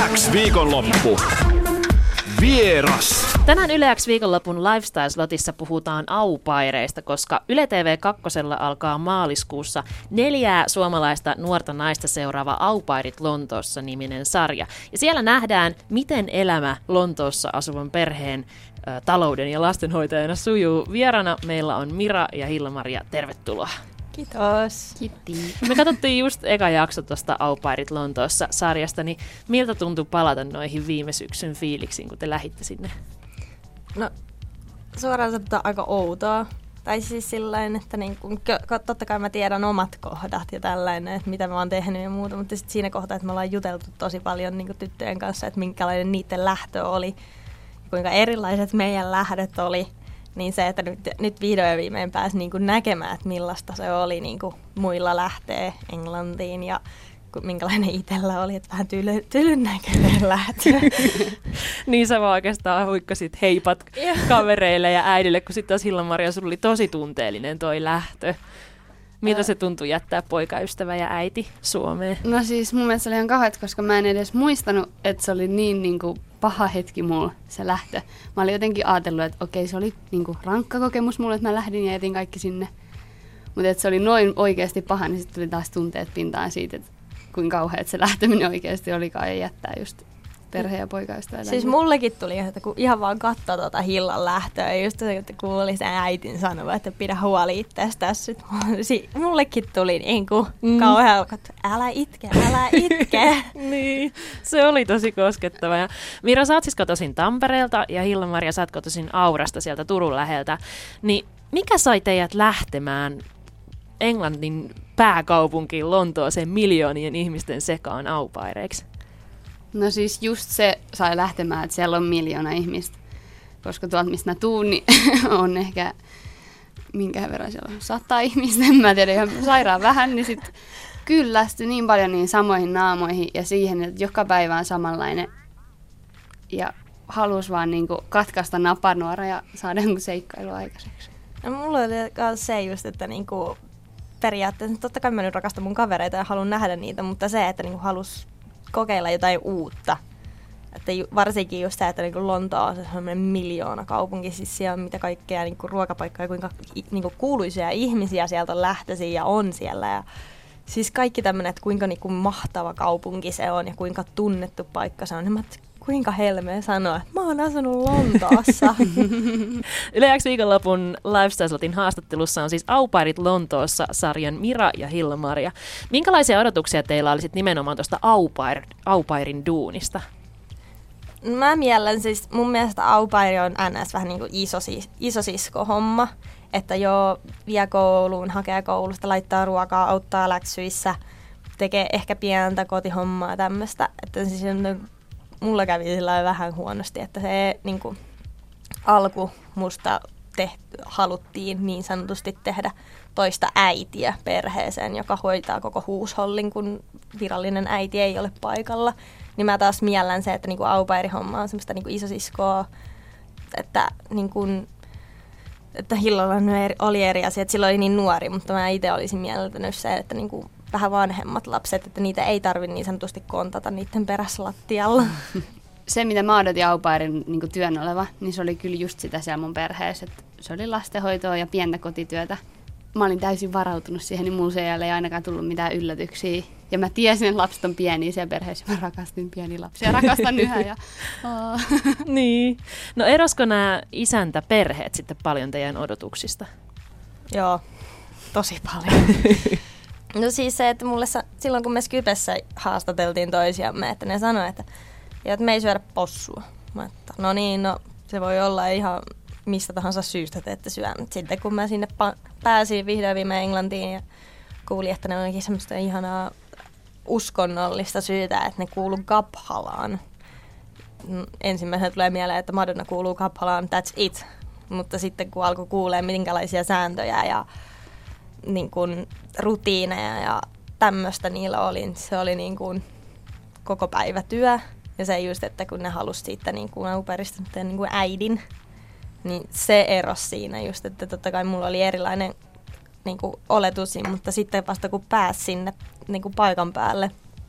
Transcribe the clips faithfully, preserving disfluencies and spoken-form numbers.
Yle X viikonloppu. Vieras. Tänään Yle X viikonlopun Lifestyle-slotissa puhutaan aupaireista, koska Yle T V kaksi alkaa maaliskuussa neljää suomalaista nuorta naista seuraava Aupairit Lontoossa -niminen sarja. Ja siellä nähdään, miten elämä Lontoossa asuvan perheen ä, talouden ja lastenhoitajana sujuu. Vieraana meillä on Mira ja Hilla-Maria. Tervetuloa. Kiitos. Kiitti. Me katsottiin just eka jakso tuosta Aupairit Lontoossa -sarjasta, niin miltä tuntui palata noihin viime syksyn fiiliksiin, kun te lähditte sinne? No, suoraan sanottuna aika outoa. Tai siis sillain, että niin kun, totta kai mä tiedän omat kohdat ja tällainen, että mitä mä oon tehnyt ja muuta, mutta sitten siinä kohtaa, että me ollaan juteltu tosi paljon niin kun tyttöjen kanssa, että minkälainen niiden lähtö oli, kuinka erilaiset meidän lähdöt oli. Niin se, että nyt, nyt vihdoin ja viimein pääsi niin kuin näkemään, että millaista se oli niin kuin muilla lähtee Englantiin ja minkälainen itsellä oli, että vähän tyly, tylyn näköinen lähtö. Niin sä vaan oikeastaan huikkasit heipat kavereille ja äidille, kun sitten taas Hilla-Maria, sulla oli tosi tunteellinen toi lähtö. Miltä se tuntui jättää poikaystävä ja äiti Suomeen? No siis mun mielestä se oli ihan kauheat, koska mä en edes muistanut, että se oli niin, niin kuin paha hetki mulla se lähtö. Mä olin jotenkin ajatellut, että okei, se oli niin kuin rankka kokemus mulle, että mä lähdin ja jätin kaikki sinne. Mutta että se oli noin oikeasti paha, niin sitten tuli taas tunteet pintaan siitä, että kuinka kauheat se lähteminen oikeasti olikaan ja jättää just perhe- ja poikaystävä. Siis mullekin tuli, että kun ihan vaan katsoi tuota Hillan lähtöä, just se, että kuuli sen äitin sanova, että pidä huoli itsestäsi. Mullekin tuli niin kuin mm. kauhean, että älä itke, älä itke. Niin, se oli tosi koskettava. Ja Mira, sä oot siis kotoisin Tampereelta ja Hilla-Maria, sä oot kotoisin Aurasta sieltä Turun läheltä. Niin mikä sai teidät lähtemään Englannin pääkaupunkiin Lontooseen miljoonien ihmisten sekaan aupaireiksi? No siis just se sai lähtemään, että siellä on miljoona ihmistä. Koska tuolta, mistä mä tuun, niin on ehkä, minkä verran siellä on, sata ihmistä, en mä tiedä, ihan sairaan vähän, niin sitten kyllästyi niin paljon niin samoihin naamoihin ja siihen, että joka päivä on samanlainen. Ja halusi vaan niin kuin katkaista napanuora ja saada jonkun seikkailu aikaiseksi. No, mulla oli myös se just, että niinku periaatteessa, totta kai mä nyt rakastan mun kavereita ja haluan nähdä niitä, mutta se, että niinku halus kokeilla jotain uutta. Että varsinkin just se, että niinku Lontoa on sellainen miljoona kaupunki, siis siellä on mitä kaikkea niinku ruokapaikkoja, kuinka niinku kuuluisia ihmisiä sieltä on lähtöisin ja on siellä. Ja siis kaikki tämmöinen, että kuinka niinku mahtava kaupunki se on ja kuinka tunnettu paikka se on. Niin mä kuinka helmeä sanoa, että mä oon asunut Lontoossa. Yle X viikonlopun Lifestyle-slotin haastattelussa on siis Aupairit Lontoossa -sarjan Mira ja Hilla-Maria. Minkälaisia odotuksia teillä oli sit nimenomaan tuosta aupair, aupairin duunista? Mä miellän siis, mun mielestä aupairi on ns. Vähän niin kuin isosis, isosisko-homma. Että joo, vie kouluun, hakee koulusta, laittaa ruokaa, auttaa läksyissä, tekee ehkä pientä kotihommaa tämmöistä. Että siis mulla kävi sillä vähän huonosti, että se niin kuin, alku musta tehty, haluttiin niin sanotusti tehdä toista äitiä perheeseen, joka hoitaa koko huushollin, kun virallinen äiti ei ole paikalla. Niin mä taas miellän se, että niin kuin aupairihomma on semmoista niin kuin isosiskoa, että, niin kuin, että Hillalla oli eri asia, että silloin oli niin nuori, mutta mä itse olisin mieltänyt se, että niin kuin vähän vanhemmat lapset, että niitä ei tarvitse niin sanotusti kontata niiden perässä lattialla. Se, mitä mä odotin aupairin niin kuin työn oleva, niin se oli kyllä just sitä siellä mun perheessä. Että se oli lastenhoitoa ja pientä kotityötä. Mä olin täysin varautunut siihen, niin mulla siellä ei ainakaan tullut mitään yllätyksiä. Ja mä tiesin, että lapset on pieniä siellä perheessä. Mä rakastin pieniä lapsia ja rakastan yhä. Ja, oh. Niin. No erosko nämä isäntäperheet sitten paljon teidän odotuksista? Joo, tosi paljon. No siis se, että mulle silloin kun me Skypessä haastateltiin toisiamme, että ne sanoi, että, että me ei syödä possua. Mä että no niin, no se voi olla ihan mistä tahansa syystä te ette syö. Sitten kun mä sinne pa- pääsin vihdoin viime Englantiin ja kuulin, että ne onkin semmoista ihanaa uskonnollista syytä, että ne kuuluu Gabhalaan. Ensimmäisenä tulee mieleen, että Madonna kuuluu Gabhalaan, that's it. Mutta sitten kun alkoi kuulee minkälaisia sääntöjä ja niin kuin rutiineja ja tämmöistä niillä oli, niin se oli niin kuin koko päivä työ. Ja se just, että kun ne halusi siitä niin kuin aupairista niin kuin äidin, niin se erosi siinä just, että totta kai mulla oli erilainen niin kuin oletus, mutta sitten vasta kun pääsi sinne niin kuin paikan päälle,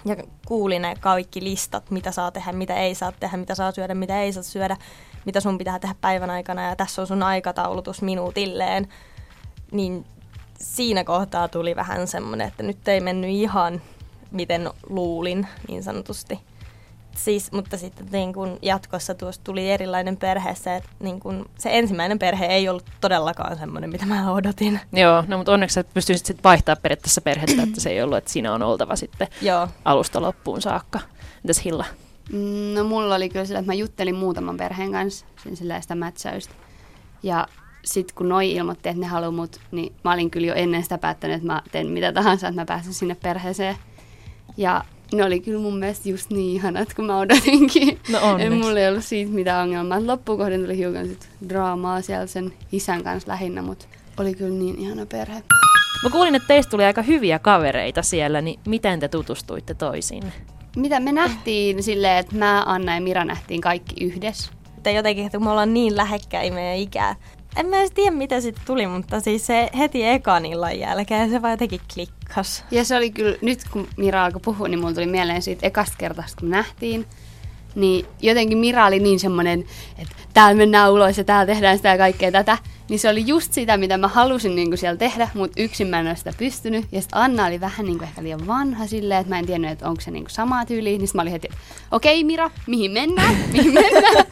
ja kuulin ne kaikki listat, mitä saa tehdä, mitä ei saa tehdä, mitä saa syödä, mitä ei saa syödä, mitä sun pitää tehdä päivän aikana ja tässä on sun aikataulutus minuutilleen, niin siinä kohtaa tuli vähän semmoinen, että nyt ei mennyt ihan miten luulin niin sanotusti. Siis, mutta sitten niin kun jatkossa tuosta tuli erilainen perhe, se, että niin kun se ensimmäinen perhe ei ollut todellakaan semmoinen, mitä mä odotin. Joo, no mutta onneksi sä pystyisit sitten vaihtaa periaatteessa perhettä, että se ei ollut, että siinä on oltava sitten Joo. alusta loppuun saakka. Entäs Hilla? No mulla oli kyllä sillä, että mä juttelin muutaman perheen kanssa, sen sillä sitä mätsäystä. Ja sitten kun noi ilmoitti, että ne haluaa mut, niin mä olin kyllä jo ennen sitä päättänyt, että mä teen mitä tahansa, että mä pääsen sinne perheeseen. Ja ne oli kyllä mun mielestä just niin ihanat, kun mä odotinkin. No onneksi. Mulla ei ollut siitä mitään ongelmaa. Loppukohden tuli hiukan sit draamaa siellä sen isän kanssa lähinnä, mutta oli kyllä niin ihana perhe. Mä kuulin, että teistä tuli aika hyviä kavereita siellä, niin miten te tutustuitte toisiinne? Mitä me nähtiin silleen, että mä, Anna ja Mira nähtiin kaikki yhdessä. Että jotenkin, että me ollaan niin lähekkäin meidän ikää. En mä edes tiedä, mitä sitten tuli, mutta siis se heti ekan illan jälkeen se vaan jotenkin klikkas. Ja se oli kyllä, nyt kun Mira alkoi puhua, niin mulla tuli mieleen siitä ekasta kertaa, kun me nähtiin. Niin jotenkin Mira oli niin semmoinen, että täällä mennään ulos ja täällä tehdään sitä ja kaikkea tätä. Niin se oli just sitä, mitä mä halusin niin kuin siellä tehdä, mutta yksin mä en ole sitä pystynyt. Ja sitten Anna oli vähän niin kuin ehkä liian vanha silleen, että mä en tiennyt, että onko se niin kuin samaa tyyliä. Niin sitten mä olin heti, okei okay, Mira, mihin mennään, mihin mennään.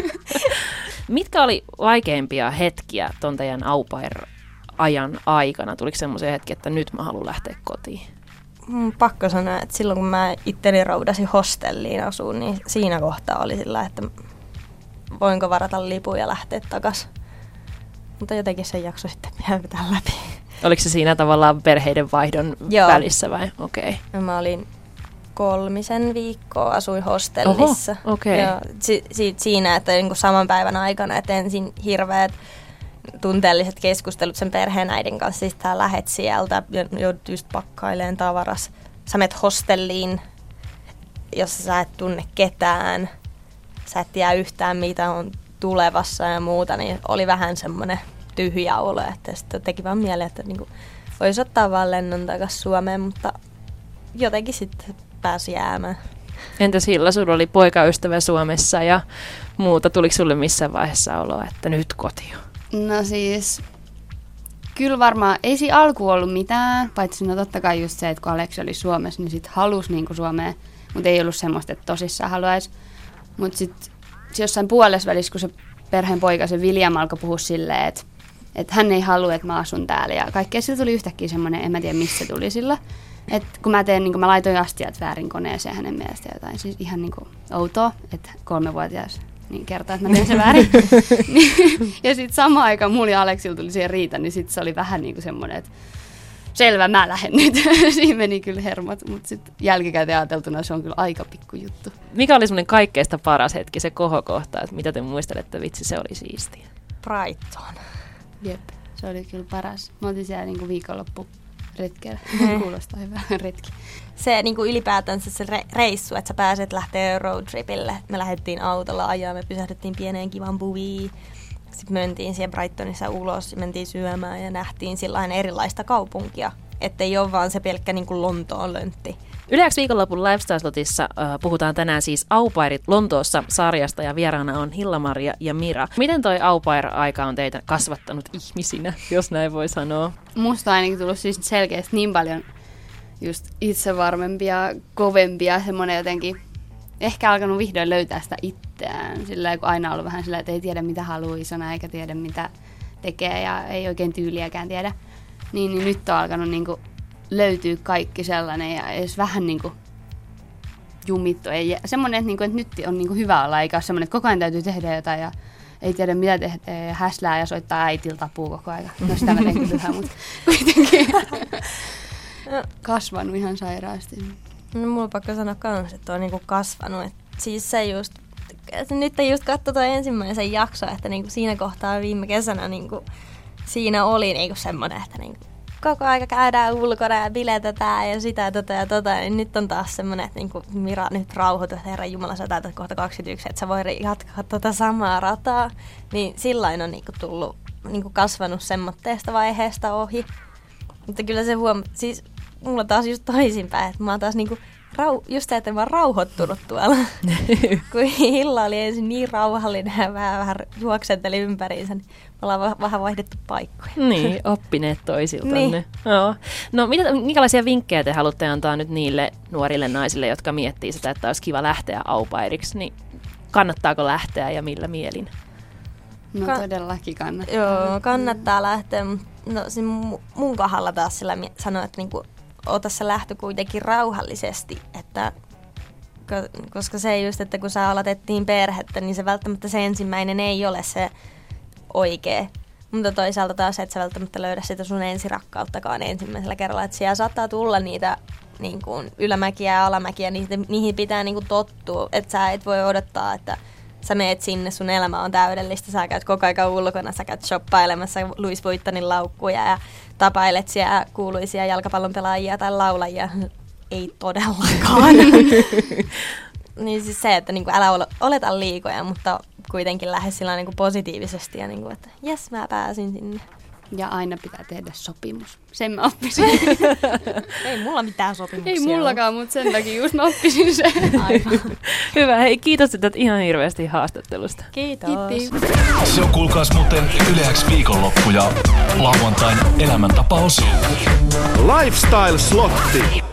Mitkä oli vaikeimpia hetkiä ton teidän au pair-ajan aikana? Tuliko semmoisia hetkiä, että nyt mä haluan lähteä kotiin? Mm, pakko sanoa, että silloin kun mä itteni roudasin hostelliin asuun, niin siinä kohtaa oli sillä, että voinko varata lipun ja lähteä takas. Mutta jotenkin sen jakso sitten pitää läpi. Oliko se siinä tavallaan perheiden vaihdon Joo. välissä vai? Okei. Okay. Mä olin kolmisen viikkoa asuin hostellissa. Oho, okay. Ja si- si- siinä, että niin kuin saman päivän aikana, että ensin hirveät tunteelliset keskustelut sen perheenäidin kanssa, siis tää lähet sieltä ja joudut just pakkailemaan tavaras. Sä menet hostelliin, jossa sä et tunne ketään, sä et tiedä yhtään mitä on tulevassa ja muuta, niin oli vähän semmoinen tyhjä olo, että sitten teki vaan mieleen, että niinku voisi ottaa vaan lennon takaisin Suomeen, mutta jotenkin sitten pääsi jäämään. Entäs Hilla, sulla oli poikaystävä Suomessa ja muuta, tuliko sulle missään vaiheessa oloa, että nyt kotiin? No siis, kyllä varmaan, ei siinä alku ollut mitään, paitsi no totta kai just se, että kun Aleksi oli Suomessa, niin sit halusi niinku Suomeen, mutta ei ollut semmoista, että tosissaan haluaisi. Mutta sitten jossain puolesvälissä, kun se perheen poika, se William, alkoi puhua silleen, että, että hän ei halua, että mä asun täällä. Ja kaikkea sillä tuli yhtäkkiä semmoinen, en mä tiedä missä tuli sillä. Että kun mä teen, niin kun mä laitoin astiat väärin koneeseen hänen mielestä jotain, siis ihan niin kuin outoa, että kolmevuotias niin kertoo, että mä teen sen väärin. Ja sitten samaan aikaan mulla ja Aleksilla tuli siihen riita, niin sitten se oli vähän niin kuin semmoinen, että selvä, mä lähden nyt. Siinä meni kyllä hermot, mutta sitten jälkikäteen ajateltuna se on kyllä aika pikku juttu. Mikä oli semmoinen kaikkeista paras hetki, se kohokohta, että mitä te muistelette, vitsi se oli siistiä? Brighton. Jep, se oli kyllä paras. Mä oltiin siellä niinku viikonloppu retkellä. Kuulostaa hyvää retki. Se niinku ylipäätänsä se re- reissu, että sä pääset lähteä roadtripille. Me lähdettiin autolla ajaa, me pysähdyttiin pieneen kivan buviin. Sitten mentiin siellä Brightonissa ulos, mentiin syömään ja nähtiin sillain erilaista kaupunkia. Että ei ole vaan se pelkkä niinku Lontoon löntti. Yle X viikonlopun Lifestyle-slotissa äh, puhutaan tänään siis au pairit Lontoossa sarjasta ja vieraana on Hilla-Maria ja Mira. Miten toi au pair-aika on teitä kasvattanut ihmisinä, jos näin voi sanoa? Musta on ainakin tullut siis selkeästi niin paljon just itsevarmempia, kovempia, semmoinen jotenkin ehkä alkanut vihdoin löytää sitä itseään. Sillä kun aina ollut vähän sillä, että ei tiedä mitä haluaa isona eikä tiedä mitä tekee ja ei oikein tyyliäkään tiedä. Niin, niin nyt on alkanut niinku löytyy kaikki sellainen ja edes vähän niinku jumittu. Ei, semmoinen, että, niinku, että nyt on niinku hyvä olla, eikä ole semmoinen, että koko ajan täytyy tehdä jotain ja ei tiedä mitä tehdä ja häslää ja soittaa äitillä tapuu koko ajan. No sitä mä teen kyllä, mutta kuitenkin kasvanut ihan sairaasti. No, mulla on pakko sanoa kans, että on niinku kasvanut. Et siis se just, nyt just katso toi ensimmäisen jakso, että niinku siinä kohtaa viime kesänä niinku siinä oli niinku semmoinen, että niinku koko aika käydään ulkona ja biletetään ja sitä tota ja tota. Ja nyt on taas semmoinen, että niinku Mira nyt rauhoitu, että herran jumala sä täytät kohta kaksikymmentäyksi, että sä voi jatkaa tota samaa rataa. Niin sillain on niinku tullut, niinku kasvanut semmoitteesta vaiheesta ohi. Mutta kyllä se huom... Siis mulla taas just toisinpäin, että mä oon taas niinku Rau, just se, että mä oon rauhoittunut tuolla, kun Hilla oli ensin niin rauhallinen ja vähän, vähän juoksenteli ympäriinsä, niin me ollaan va- vähän vaihdettu paikkoja. Niin, oppineet toisiltanne. Niin. Joo. No, mitä, minkälaisia vinkkejä te haluatte antaa nyt niille nuorille naisille, jotka miettii sitä, että olisi kiva lähteä au pairiksi, niin kannattaako lähteä ja millä mielin? No Ka- todellakin kannattaa. Joo, kannattaa lähteä. No siinä mun kohdalla taas sillä sanoa, että niinku, ota se lähtö kuitenkin rauhallisesti, että koska se just, että kun sä aloitettiin perhettä, niin se välttämättä se ensimmäinen ei ole se oikea. Mutta toisaalta taas, että sä välttämättä löydä sitä sun ensirakkauttakaan ensimmäisellä kerralla. Että siellä saattaa tulla niitä niin kuin ylämäkiä ja alamäkiä, niihin, niihin pitää niin kuin tottua. Että sä et voi odottaa, että sä meet sinne, sun elämä on täydellistä, sä käyt koko aika ulkona, sä käyt shoppailemassa Louis Vuittonin laukkuja ja tapailet siellä kuuluisia jalkapallon pelaajia tai laulajia. Ei todellakaan. Niin siis se, että niinku älä oleta liikoja, mutta kuitenkin lähde sillä niinku positiivisesti ja niinku, että jes, mä pääsin sinne. Ja aina pitää tehdä sopimus. Sen mä oppisin. Ei mulla mitään sopimuksia. Ei mullakaan, mutta sen takia just mä oppisin sen. Aivan. Hyvä, hei kiitos tätä ihan hirveästi haastattelusta. Kiitos. Kiitos. Se on kuulkaas muuten Yle X viikonloppu ja lauantain elämäntapaosio. Lifestyle Slotti.